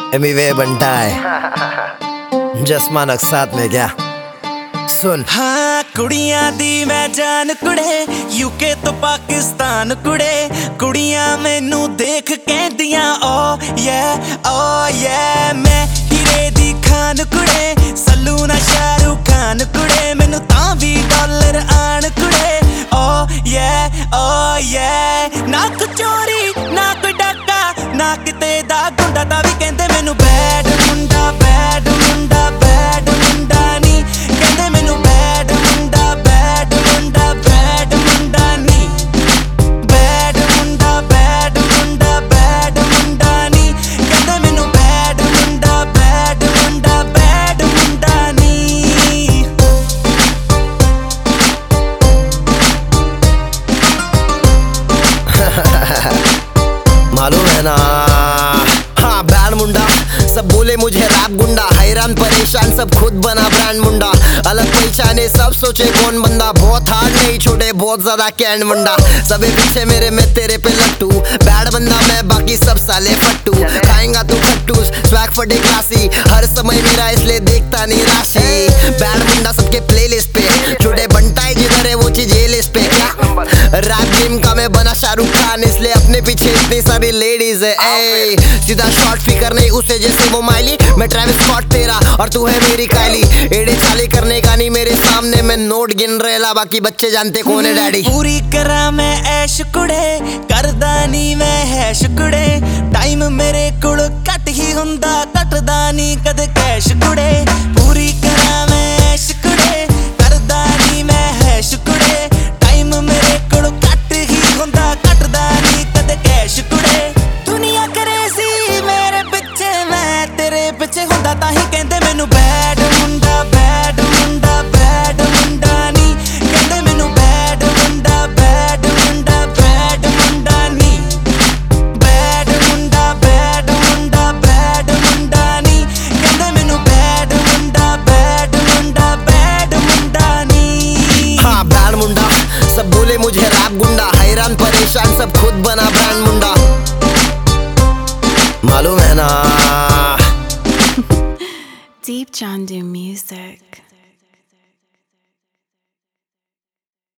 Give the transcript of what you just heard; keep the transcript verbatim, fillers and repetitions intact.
Amy वे बनता है जसमा नक्सात में क्या सुन। हाँ कुड़ियां दी मैं जान कुड़े यूके तो पाकिस्तान कुड़े कुड़ियां मैनू देख कहदियां ओ ये ओ ये मैं हीरे दी खान कुड़े सल्लू ना शाहरुख खान कुड़े मैनू तां भी डॉलर आन कुड़े ओ ये ओ ये ना कोई चोरी ना कोई डाका ना किते दा गुंडा दा भी कहंदे मैनू बैड मुंडा बैड मुंडा बैड मुंडा नी कहंदे मैनू बैड मुंडा बैड मुंडा बैड मुंडा नी बैड मुंडा बैड मुंडा बैड मुंडा नी कहंदे मैनू बैड मुंडा बैड मुंडा बैड मुंडा नी। मालूम है ना हाँ बैड मुंडा सब बोले मुझे रैप गुंडा हैरान परेशान सब खुद बना ब्रांड मुंडा अलग पहचाने सब सोचे कौन बंदा बहुत हार्ड नहीं छोटे बहुत ज्यादा कैंड मुंडा सबे पीछे मेरे में तेरे पे लट्टू बैड बंदा मैं बाकी सब साले फट्टू खाएंगा तू खट्टूस स्वैग फटे क्लासी हर समय मेरा इसलिए देखता नहीं राशि बैड मुंडा सबके प्लेलिस्ट पे छोटे बनता है जिधर है वो चीज ये लिस्ट पे क्या रैप गेम का मैं बना शाहरुख खान इसलिए अपने पीछे इतनी सारी लेडीज है ए सीधा शॉर्ट फिकर नहीं उसे जैसे वो माइली मैं ट्रैविस स्कॉट तेरा और तू है मेरी कायली एड़े चाले करने का नहीं मेरे सामने मैं नोट गिन रेला बाकी बच्चे जानते कौन है डैडी पूरी करा मैं ऐश कुड़े करदा नी मैं हैश कुड़े टाइम मेरे कोल घट ही हुंदा घटदा नी कद कैश कुड़े पूरी करा मैं ऐश कुड़े करदा नी मैं हैश कुड़े टाइम मेरे कोल घट ही हुंदा घटदा नी कद कैश कुड़े दुनिया करेसी मेरे पिछे मैं तेरे पिछे हुंदा ताही कहंदे मैनू बैड मुंडा बैड मुंडा बैड मुंडा नी कहंदे मैनू बैड मुंडा बैड मुंडा बैड मुंडा नी बैड मुंडा बैड मुंडा बैड मुंडा नी कहंदे मैनू बैड मुंडा बैड मुंडा बैड मुंडा नी। हाँ बैड मुंडा सब बोले मुझे रैप गुंडा हैरान परेशान सब खुद बना ब्रांड मुंडा